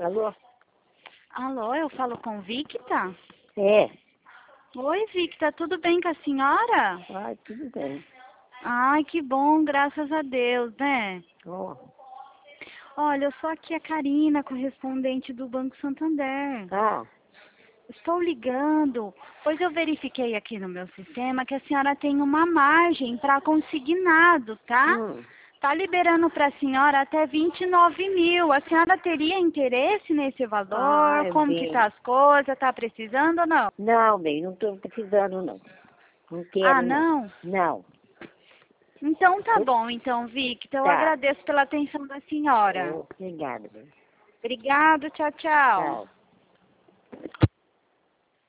Alô? Alô, eu falo com Victa? É. Oi, Victa, tudo bem com a senhora? Ai, tudo bem. Ai, que bom, graças a Deus, né? Ó. Olha, eu sou aqui a Karina, correspondente do Banco Santander. Ah, Estou ligando, pois eu verifiquei aqui no meu sistema que a senhora tem uma margem para consignado, tá? hum. Tá liberando para a senhora até 29 mil. A senhora teria interesse nesse valor? Ai, Como que tá bem. as coisas? Tá precisando ou não? Não, bem, não tô precisando, não. Não Ah, quero, não. não? Não. Então tá bom, então, Victor. Eu Tá. agradeço pela atenção da senhora. Obrigada, bem. Obrigada, tchau, tchau. Tchau.